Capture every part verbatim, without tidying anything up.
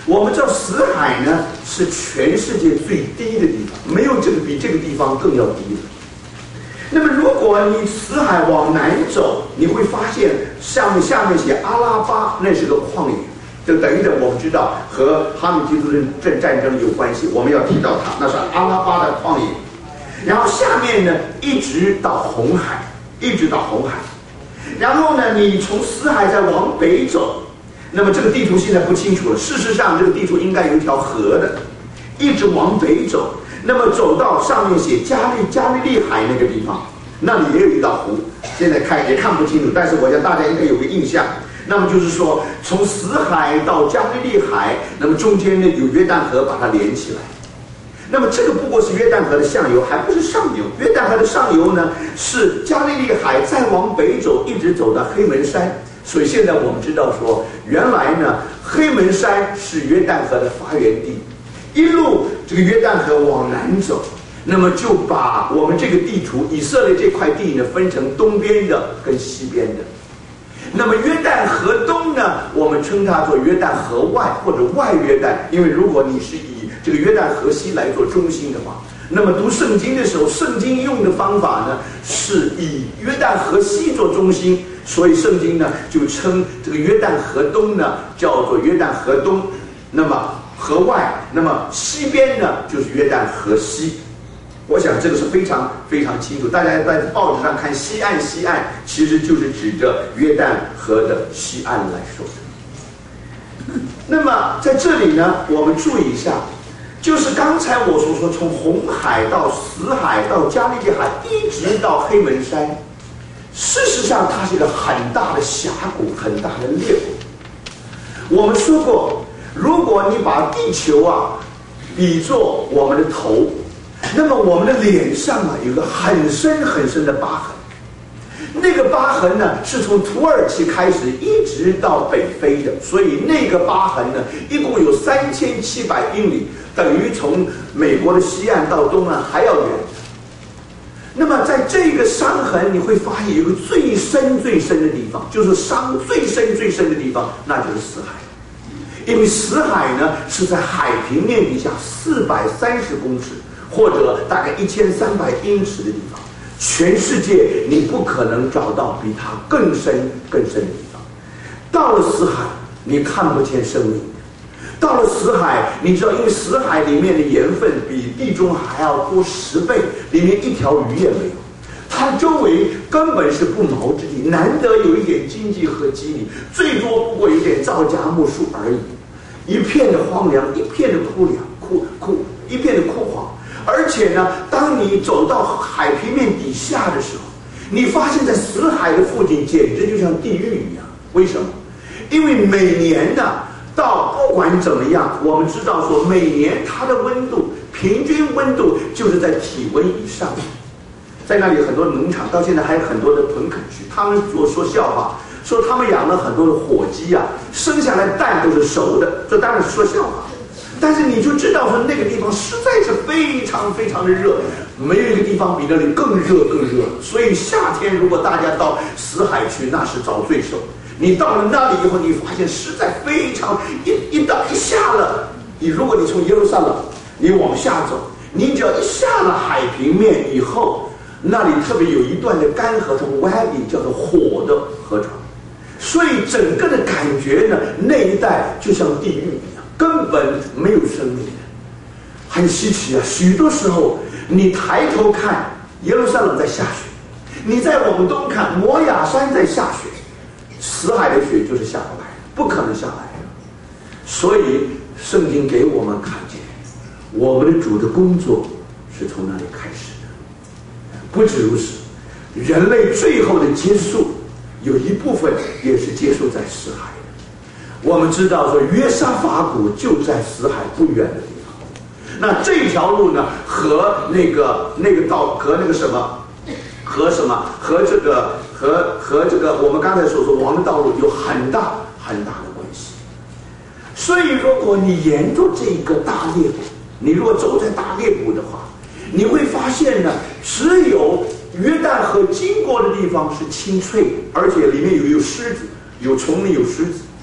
我们知道死海呢是全世界最低的地方，没有这个比这个地方更要低的。那么如果你死海往南走，你会发现上面下面写阿拉巴，那是个旷野，就等于着我们知道和哈米吉图镇战争有关系，我们要提到它，那是阿拉巴的旷野。然后下面呢一直到红海，一直到红海。然后呢，你从死海再往北走，那么这个地图现在不清楚了。事实上，这个地图应该有一条河的，一直往北走。那么走到上面写加利加利利海那个地方，那里也有一道湖，现在看也看不清楚，但是我想大家应该有个印象。那么就是说，从死海到加利利海，那么中间呢有约旦河把它连起来。那么这个不过是约旦河的下游，还不是上游。约旦河的上游呢是加利利海，再往北走，一直走到黑门山。所以现在我们知道说，原来呢黑门山是约旦河的发源地。一路这个约旦河往南走，那么就把我们这个地图以色列这块地呢分成东边的跟西边的。那么约旦河东呢，我们称它做约旦河外或者外约旦，因为如果你是以这个约旦河西来做中心的话，那么读圣经的时候，圣经用的方法呢是以约旦河西做中心，所以圣经呢就称这个约旦河东呢叫做约旦河东。那么河外，那么西边呢就是约旦河西。我想这个是非常非常清楚，大家在报纸上看西岸西岸，其实就是指着约旦河的西岸来说的。那么在这里呢，我们注意一下，就是刚才我所说，从红海到死海到加利利海，一直到黑门山，事实上它是一个很大的峡谷，很大的裂谷。我们说过，如果你把地球啊比作我们的头，那么我们的脸上啊有个很深很深的疤痕，那个疤痕呢是从土耳其开始一直到北非的，所以那个疤痕呢一共有三千七百英里，等于从美国的西岸到东岸还要远。那么在这个伤痕你会发现有一个最深最深的地方，就是伤最深最深的地方，那就是死海。因为死海呢是在海平面底下四百三十公尺，或者大概一千三百英尺的地方，全世界你不可能找到比它更深更深的地方。到了死海，你看不见生命。到了死海，你知道，因为死海里面的盐分比地中还要多十倍，里面一条鱼也没有，它周围根本是不毛之地，难得有一点经济和机理，最多不过有点皂荚木树而已，一片的荒凉，一片的枯凉，枯枯，一片的枯黄。而且呢，当你走到海平面底下的时候，你发现在死海的附近简直就像地狱一样。为什么？因为每年呢，到不管怎么样，我们知道说每年它的温度平均温度就是在体温以上。在那里很多农场到现在还有很多的屯垦区，他们做说笑话，说他们养了很多的火鸡啊，生下来蛋都是熟的，这当然是说笑话。但是你就知道说那个地方实在是非常非常的热，没有一个地方比那里更热更热。所以夏天如果大家到死海去，那是遭罪受。你到了那里以后，你发现实在非常一一到一下了，你如果你从耶路撒冷你往下走，你只要一下了海平面以后，那里特别有一段的干河，从 Wadi 叫做火的河床，所以整个的感觉呢，那一带就像地狱一样，根本没有生命的，很稀奇啊！许多时候你抬头看耶路撒冷在下雪，你在往东看摩亚山在下雪，死海的雪就是下不来，不可能下来的。所以圣经给我们看见，我们的主的工作是从那里开始的。不止如此，人类最后的结束有一部分也是结束在死海的。我们知道说约沙法谷就在死海不远的地方，那这条路呢和那个那个道和那个什么和什么和这个和和这个我们刚才所说王的道路有很大很大的关系。所以如果你沿着这个大裂谷，你如果走在大裂谷的话，你会发现呢，只有约旦河经过的地方是青翠，而且里面有有狮子，有丛林有狮子。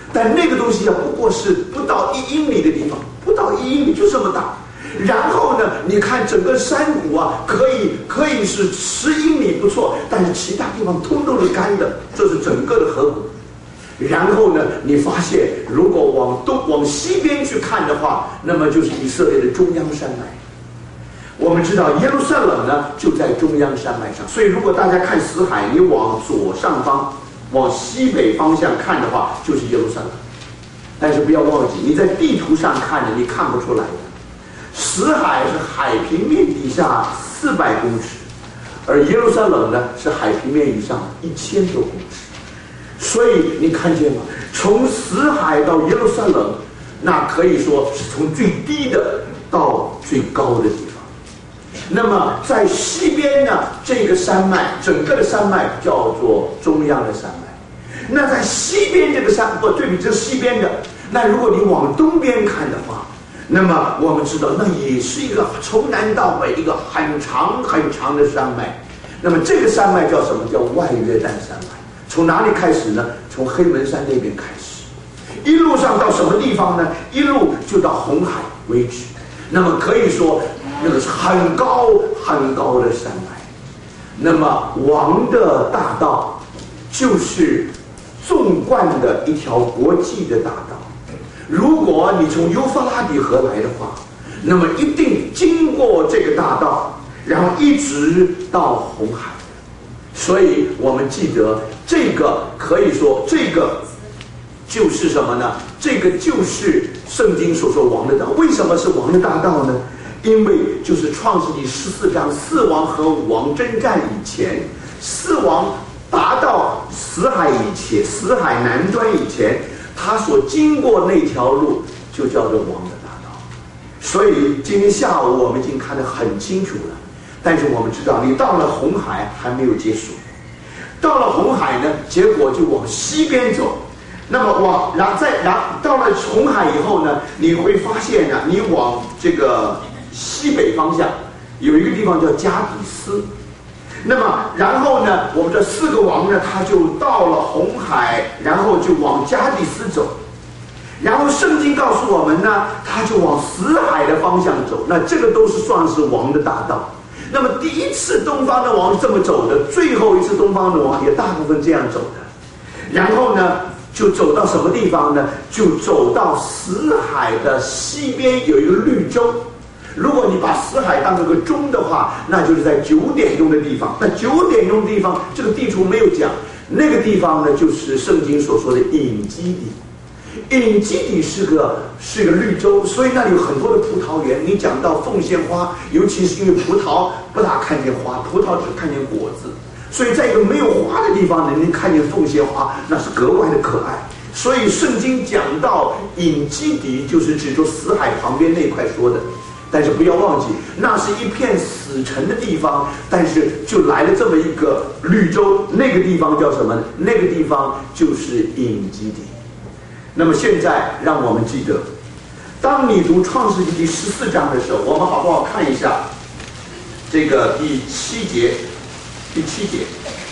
但那个东西啊，不过是不到一英里的地方，不到一英里就这么大。然后呢，你看整个山谷啊，可以可以是十英里不错，但是其他地方通通是干的，这是整个的河谷。然后呢，你发现如果往东往西边去看的话，那么就是以色列的中央山脉。我们知道耶路撒冷呢就在中央山脉上，所以如果大家看死海，你往左上方往西北方向看的话，就是耶路撒冷。但是不要忘记，你在地图上看的，你看不出来的。死海是海平面底下四百公尺，而耶路撒冷呢是海平面以上一千多公尺。所以你看见吗？从死海到耶路撒冷，那可以说是从最低的到最高的地方。那么在西边呢，这个山脉，整个的山脉叫做中央的山脉。那在西边这个山，不对比这西边的，那如果你往东边看的话，那么我们知道，那也是一个从南到北一个很长很长的山脉。那么这个山脉叫什么？叫外约旦山脉。从哪里开始呢？从黑门山那边开始，一路上到什么地方呢？一路就到红海为止。那么可以说，那个是很高很高的山脉。那么王的大道就是纵贯的一条国际的大道。如果你从幼发拉底河来的话，那么一定经过这个大道，然后一直到红海。所以我们记得这个可以说，这个就是什么呢？这个就是圣经所说王的道。为什么是王的大道呢？因为就是创世纪十四章，四王和五王征战以前，四王达到死海以前，死海南端以前，他所经过那条路就叫做王的大道。所以今天下午我们已经看得很清楚了。但是我们知道，你到了红海还没有结束，到了红海呢，结果就往西边走。那么往然再然到了红海以后呢，你会发现呢，你往这个西北方向有一个地方叫加底斯。那么然后呢，我们这四个王呢，他就到了红海，然后就往加底斯走。然后圣经告诉我们呢，他就往死海的方向走。那这个都是算是王的大道。那么第一次东方的王是这么走的，最后一次东方的王也大部分这样走的。然后呢，就走到什么地方呢？就走到死海的西边有一个绿洲。如果你把死海当成个钟的话，那就是在九点钟的地方。那九点钟的地方，这个地图没有讲，那个地方呢，就是圣经所说的隐基底。隐基底是个是个绿洲，所以那里有很多的葡萄园。你讲到凤仙花，尤其是因为葡萄不大看见花，葡萄只看见果子，所以在一个没有花的地方能看见凤仙花，那是格外的可爱。所以圣经讲到隐基底，就是指着死海旁边那块说的。但是不要忘记，那是一片死沉的地方，但是就来了这么一个绿洲，那个地方叫什么呢？那个地方就是隐基底。那么现在让我们记得，当你读创世纪第十四章的时候，我们好不好看一下这个第七节？第七节，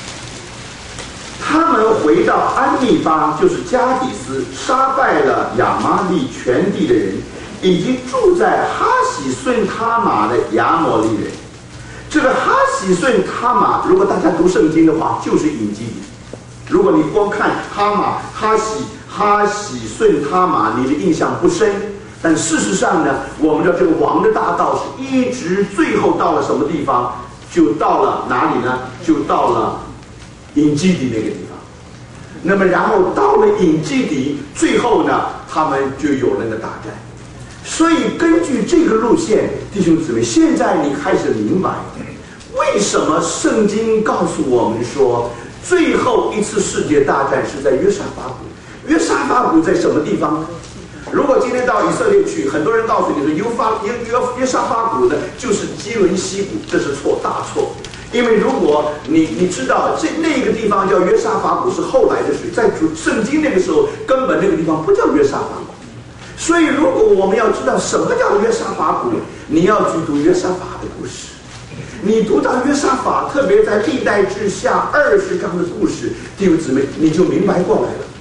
他们回到安密巴，就是加底斯，杀败了亚玛力全地的人，以及住在哈喜顺他玛的亚摩利人。这个哈喜顺他玛，如果大家读圣经的话，就是隐基底。如果你光看哈玛、哈喜、哈喜顺他玛，你的印象不深。但事实上呢，我们的这个王的大道是一直最后到了什么地方？就到了哪里呢？就到了隐基底那个地方。那么然后到了隐基底，最后呢，他们就有那个大战。所以根据这个路线，弟兄姊妹，现在你开始明白为什么圣经告诉我们说最后一次世界大战是在约沙法谷。约沙法谷在什么地方？如果今天到以色列去，很多人告诉你说约法约约约沙法谷呢就是基伦西谷，这是错，大错。因为如果你你知道这那个地方叫约沙法谷是后来的事，在圣经那个时候根本那个地方不叫约沙法谷。所以如果我们要知道什么叫约沙法谷，你要去读约沙法的故事。你读到约沙法，特别在历代志下二十章的故事，弟兄姊妹，你就明白过来了。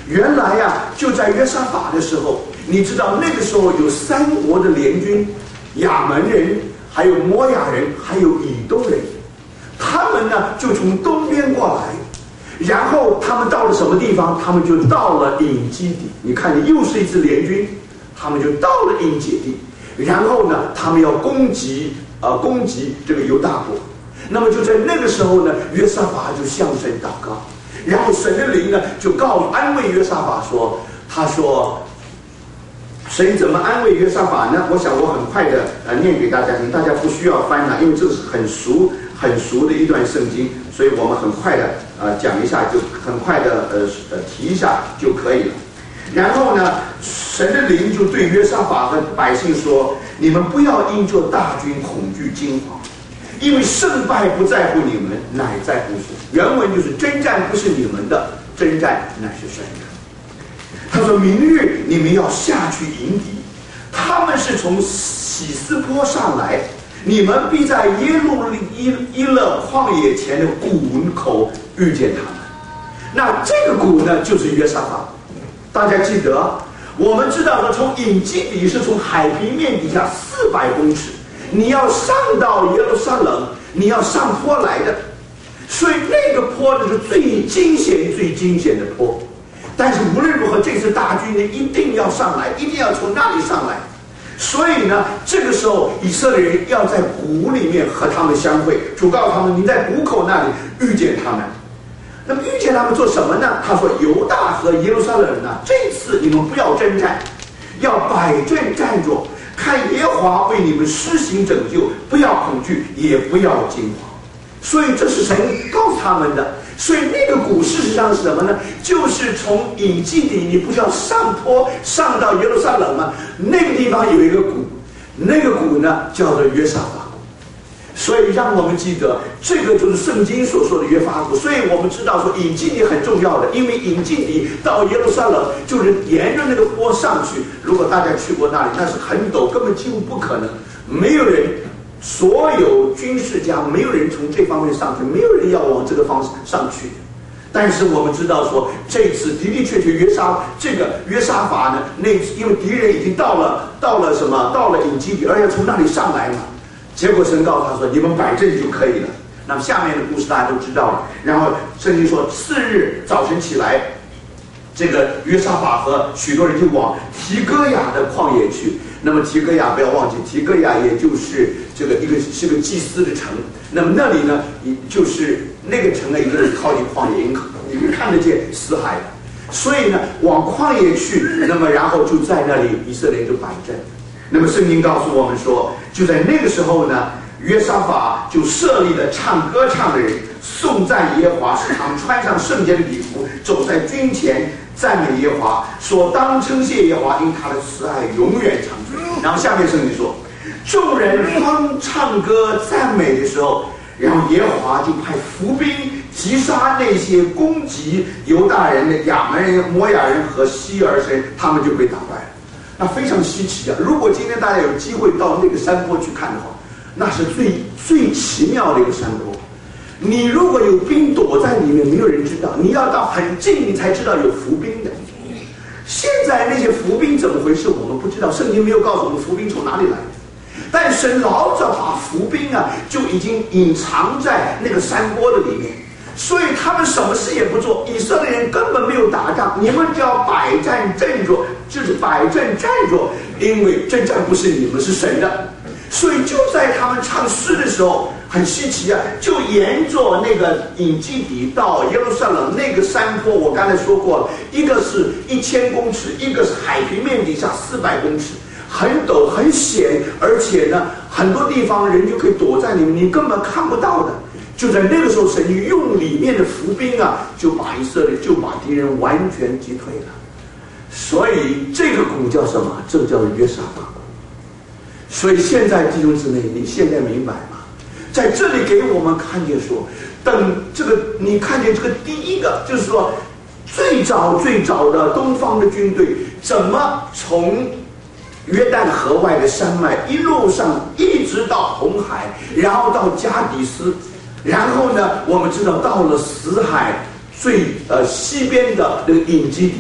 原来呀、啊，就在约沙法的时候，你知道那个时候有三国的联军，亚门人，还有摩亚人，还有以东人，他们呢就从东边过来。然后他们到了什么地方？他们就到了隐基底。你看，又是一支联军，他们就到了隐基底。然后呢，他们要攻击呃攻击这个犹大国。那么就在那个时候呢，约沙法就向神祷告，然后神的灵呢就告诉安慰约沙法说：“他说，神怎么安慰约沙法呢？我想我很快的呃念给大家听，大家不需要翻了，因为这是很熟很熟的一段圣经，所以我们很快的。”呃，讲一下就很快的呃呃提一下就可以了。然后呢，神的灵就对约沙法和百姓说：“你们不要因着大军恐惧惊慌，因为胜败不在乎你们，乃在乎神。”原文就是征战不是你们的，征战乃是神的。他说：“明日你们要下去迎敌，他们是从喜斯坡上来。”你们必在耶路伊伊勒旷野前的谷口遇见他们。那这个谷呢，就是约沙法。大家记得，我们知道说，从隐基底是从海平面底下四百公尺，你要上到耶路撒冷，你要上坡来的。所以那个坡呢是最惊险、最惊险的坡。但是无论如何，这次大军呢一定要上来，一定要从那里上来。所以呢，这个时候以色列人要在谷里面和他们相会。主告诉他们：“你在谷口那里遇见他们。”那么遇见他们做什么呢？他说：“犹大和耶路撒冷人呢，这次你们不要征战，要摆阵站着，看耶和华为你们施行拯救，不要恐惧，也不要惊慌。”所以这是神告诉他们的。所以那个谷事实上是什么呢？就是从隐基底，你不是要上坡上到耶路撒冷吗？那个地方有一个谷，那个谷呢叫做约沙法谷。所以让我们记得，这个就是圣经所说的约法谷。所以我们知道说隐基底很重要的，因为隐基底到耶路撒冷就是沿着那个坡上去。如果大家去过那里，那是很陡，根本几乎不可能，没有人。所有军事家没有人从这方面上去，没有人要往这个方向上去。但是我们知道说，这次的的确确约沙这个约沙法呢，那因为敌人已经到了到了什么，到了隐基底，而且从那里上来嘛。结果神告诉他说：“你们摆阵就可以了。”那么下面的故事大家都知道了。然后圣经说，次日早晨起来，这个约沙法和许多人就往提哥亚的旷野去。那么提哥亚不要忘记，提哥亚也就是这个一个是个祭司的城。那么那里呢，就是那个城呢，一个是靠近旷野，你们看得见死海的。所以呢，往旷野去，那么然后就在那里以色列就摆阵。那么圣经告诉我们说，就在那个时候呢，约沙法就设立了唱歌唱的人，颂赞耶和华，使他们穿上圣洁的礼服，走在军前。赞美耶和华，说当称谢耶和华，因他的慈爱永远长存。然后下面圣经说，众人方唱歌赞美的时候，然后耶和华就派伏兵击杀那些攻击犹大人的亚门人、摩亚人和希尔人，他们就被打败了。那非常稀奇啊！如果今天大家有机会到那个山坡去看的话，那是最最奇妙的一个山坡。你如果有兵躲在里面，没有人知道；你要到很近，你才知道有伏兵的。现在那些伏兵怎么回事，我们不知道，圣经没有告诉我们伏兵从哪里来的。但神老早把伏兵啊就已经隐藏在那个山坡的里面，所以他们什么事也不做。以色列人根本没有打仗，你们只要摆战阵着，就是摆阵站着，因为征战不是你们，是神的。所以就在他们唱诗的时候，很稀奇啊，就沿着那个隐基底到耶路撒冷那个山坡，我刚才说过了，一个是一千公尺，一个是海平面底下四百公尺，很陡很险，而且呢，很多地方人就可以躲在里面，你根本看不到的。就在那个时候，神用里面的伏兵啊，就把以色列就把敌人完全击退了。所以这个谷叫什么？这叫约沙法谷。所以现在弟兄姊妹，你现在明白吗？在这里给我们看见说，等这个你看见这个第一个，就是说最早最早的东方的军队怎么从约旦河外的山脉一路上一直到红海，然后到加底斯，然后呢，我们知道到了死海最呃西边的那个隐基底，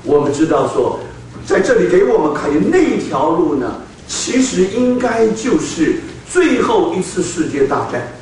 我们知道说，在这里给我们看见那条路呢，其实应该就是最后一次世界大战。